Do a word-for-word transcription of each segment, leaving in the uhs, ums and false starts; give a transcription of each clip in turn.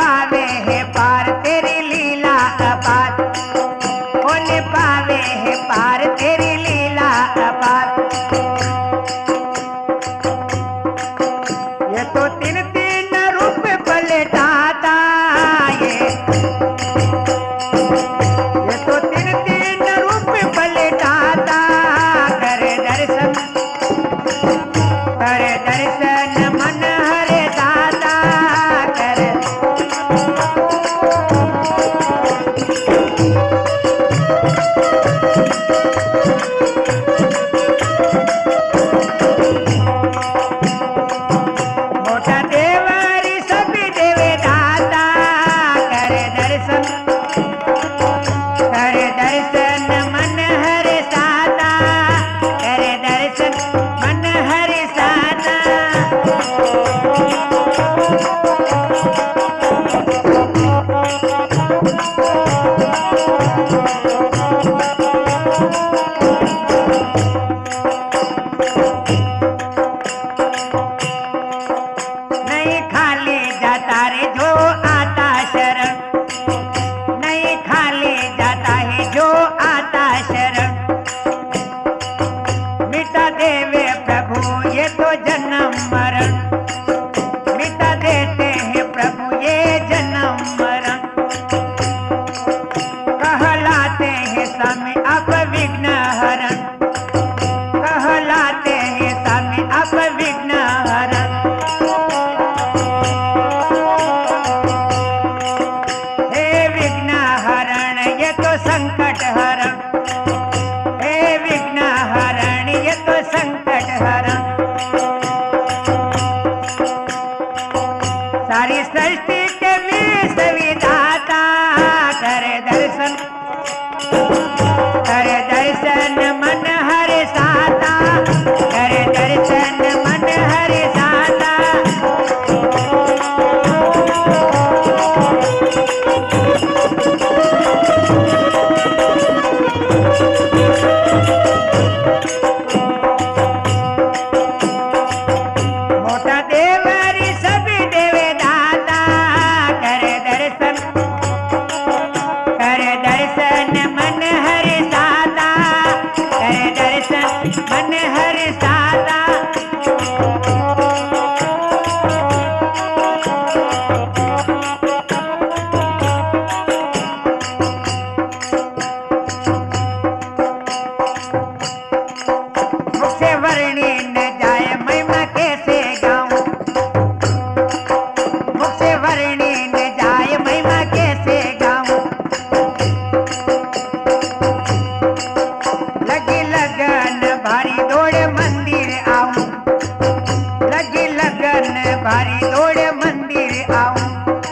पावे है पार तेरी लीला अपार, कौन पावे है पार तेरी लीला अपार। ये तो तीन तीन रूप पलटाता, ये ये तो तीन तीन रूप पलटाता। करे दर्शन करे दर्शन मन हरे दाता करे। मोटा देवरी सभी देवे दाता करे दर्शन करे दर्शन मन हरे साता करे दर्शन मन हरे साता। नहीं खाली जाता रे जो आता शरण, नहीं खाली जाता है जो आता शरण। मिटा देवे प्रभु ये तो जन्म मरण, मिटा देते हैं प्रभु ये जन्म मरण। कहलाते हैं स्वामी आप विघ्न हरण, कहलाते हैं स्वामी आप विघ्न हरण। हे विघ्न हरण ये तो संकट हरण, हे विघ्न हरण ये तो संकट हरण। सारी सृष्टि के विष विधाता करे दर्शन करे दर्शन मन हरे साता करे दर्शन मन हरे साता। मोटा देवरी सभी देवे दाता करे दर्शन करे दर्शन मन हरे साता करे दर्शन मन हरे साता। मुझसे वर्णी न जाए महिमा कैसे गाऊं, मुझसे वर्णी न जाए महिमा कैसे गाऊं। लगी लगन भारी दौड़ मंदिर आऊं, लगी लगन भारी दौड़ मंदिर आऊं।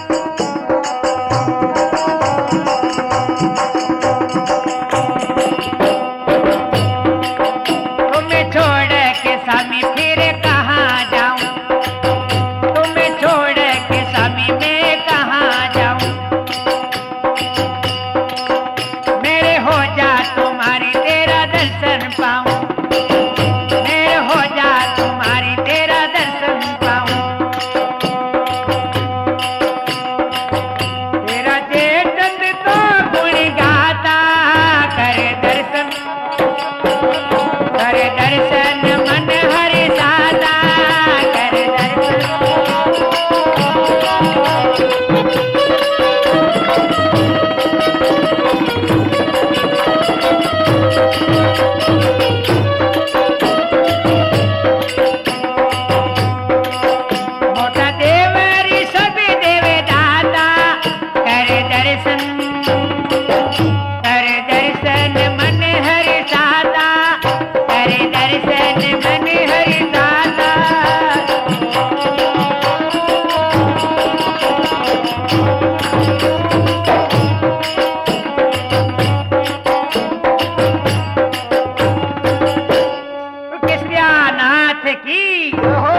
तुम्हें छोड़ के स्वामी फिर कहाँ जाऊं, तुम्हें छोड़ के स्वामी मैं कहाँ जाऊं। मेरे हो जा तुम्हारी तेरा दर्शन पाऊं, मेरे हो जा तुम्हारी तेरा दर्शन पाऊं। तेरा चेतन तो गुण गाता करे दर्शन करे दर्शन मन हरे साता करे दर्शन। मोटा देवरी सभी देवे दाता करे दर्शन करे दर्शन मन हरे साता करे दर्शन मन हरे साता। कृष्णनाथ की हो।